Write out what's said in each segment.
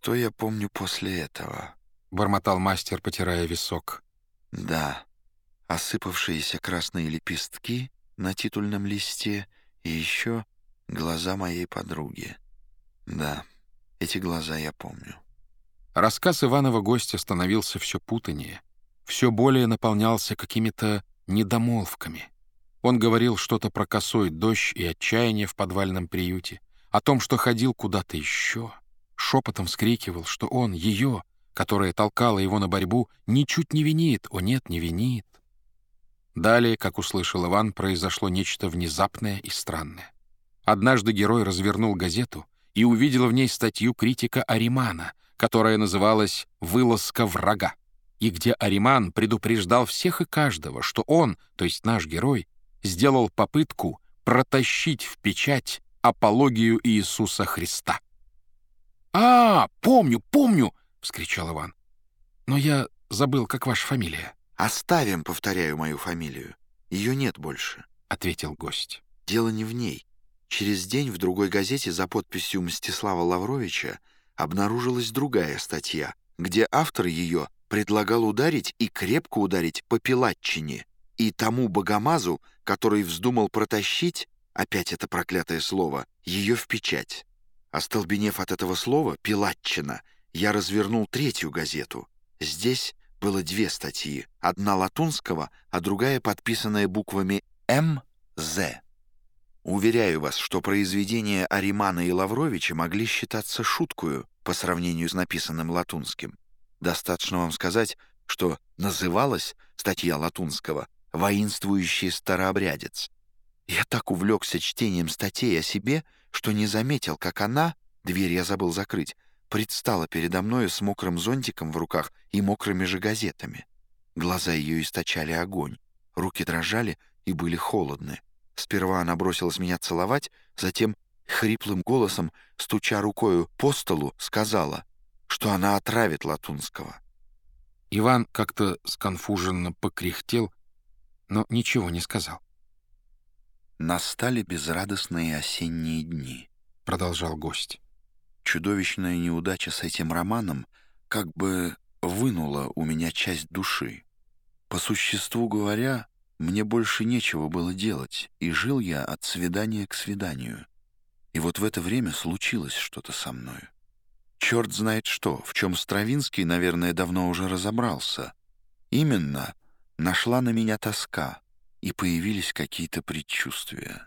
что я помню после этого? Бормотал мастер, потирая висок. Да, осыпавшиеся красные лепестки на титульном листе и еще глаза моей подруги. Да, эти глаза я помню. Рассказ Иванова гостя становился все путанее, все более наполнялся какими-то недомолвками. Он говорил что-то про косой дождь и отчаяние в подвальном приюте, о том, что ходил куда-то еще, шепотом вскрикивал, что он, ее, которая толкала его на борьбу, ничуть не винит, о нет, не винит. Далее, как услышал Иван, произошло нечто внезапное и странное. Однажды герой развернул газету и увидел в ней статью критика Аримана, которая называлась «Вылазка врага», и где Ариман предупреждал всех и каждого, что он, то есть наш герой, сделал попытку протащить в печать апологию Иисуса Христа. «А, помню, помню!» — вскричал Иван. «Но я забыл, как ваша фамилия», «Оставим, повторяю, мою фамилию. Ее нет больше». — ответил гость. Дело не в ней. Через день в другой газете за подписью Мстислава Лавровича обнаружилась другая статья, где автор ее предлагал ударить и крепко ударить по Пилатчине и тому богомазу, который вздумал протащить, опять это проклятое слово, ее в печать. Остолбенев от этого слова «Пилатчина», я развернул третью газету. Здесь было две статьи, одна латунского, а другая подписанная буквами «М.З». Уверяю вас, что произведения Аримана и Лавровича могли считаться шуткою по сравнению с написанным латунским. Достаточно вам сказать, что называлась статья латунского «Воинствующий старообрядец». Я так увлекся чтением статей о себе, что не заметил, как она, дверь я забыл закрыть, предстала передо мною с мокрым зонтиком в руках и мокрыми же газетами. Глаза ее источали огонь, руки дрожали и были холодны. Сперва она бросилась меня целовать, затем хриплым голосом, стуча рукою по столу, сказала, что она отравит Латунского. Иван как-то сконфуженно покряхтел, но ничего не сказал. «Настали безрадостные осенние дни», — продолжал гость. «Чудовищная неудача с этим романом как бы вынула у меня часть души. По существу говоря, мне больше нечего было делать, и жил я от свидания к свиданию. И вот в это время случилось что-то со мною. Черт знает что, в чем Стравинский, наверное, давно уже разобрался. Именно нашла на меня тоска, и появились какие-то предчувствия.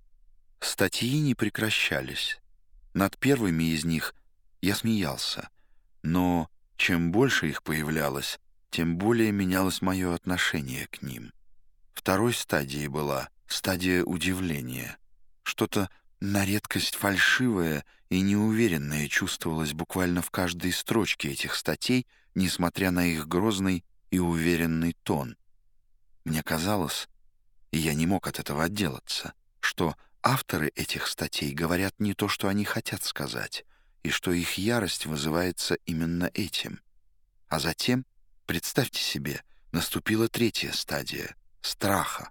Статьи не прекращались. Над первыми из них я смеялся, но чем больше их появлялось, тем более менялось мое отношение к ним. Второй стадией была стадия удивления. Что-то на редкость фальшивое и неуверенное чувствовалось буквально в каждой строчке этих статей, несмотря на их грозный и уверенный тон. Мне казалось, и я не мог от этого отделаться, что авторы этих статей говорят не то, что они хотят сказать, и что их ярость вызывается именно этим. А затем, представьте себе, наступила третья стадия — страха.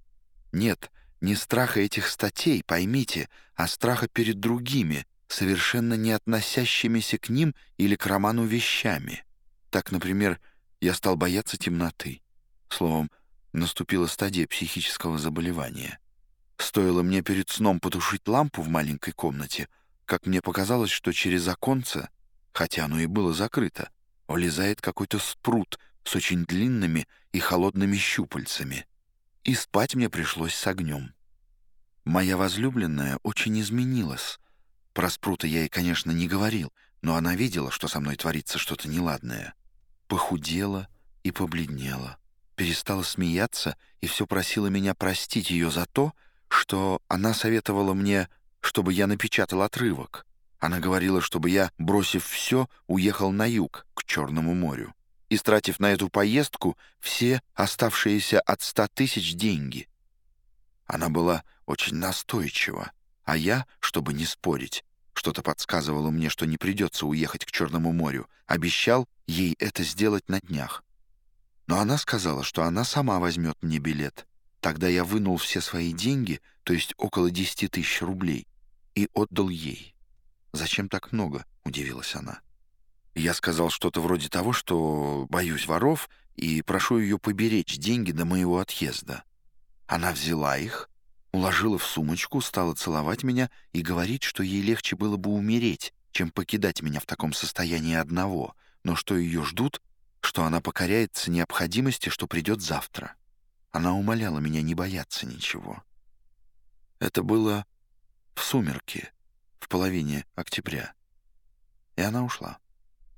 Нет, не страха этих статей, поймите, а страха перед другими, совершенно не относящимися к ним или к роману вещами. Так, например, я стал бояться темноты. Словом, наступила стадия психического заболевания. Стоило мне перед сном потушить лампу в маленькой комнате, как мне показалось, что через оконце, хотя оно и было закрыто, влезает какой-то спрут с очень длинными и холодными щупальцами. И спать мне пришлось с огнем. Моя возлюбленная очень изменилась. Про спрута я ей, конечно, не говорил, но она видела, что со мной творится что-то неладное. Похудела и побледнела, перестала смеяться и все просила меня простить ее за то, что она советовала мне, чтобы я напечатал отрывок. Она говорила, чтобы я, бросив все, уехал на юг, к Черному морю, истратив на эту поездку все оставшиеся от 100 тысяч деньги. Она была очень настойчива, а я, чтобы не спорить, что-то подсказывало мне, что не придется уехать к Черному морю, обещал ей это сделать на днях. Но она сказала, что она сама возьмет мне билет. Тогда я вынул все свои деньги, то есть около 10 тысяч рублей, и отдал ей. «Зачем так много?» — удивилась она. Я сказал что-то вроде того, что боюсь воров и прошу ее поберечь деньги до моего отъезда. Она взяла их, уложила в сумочку, стала целовать меня и говорить, что ей легче было бы умереть, чем покидать меня в таком состоянии одного, но что ее ждут, что она покоряется необходимости, что придет завтра. Она умоляла меня не бояться ничего. Это было в сумерки, в половине октября, и она ушла.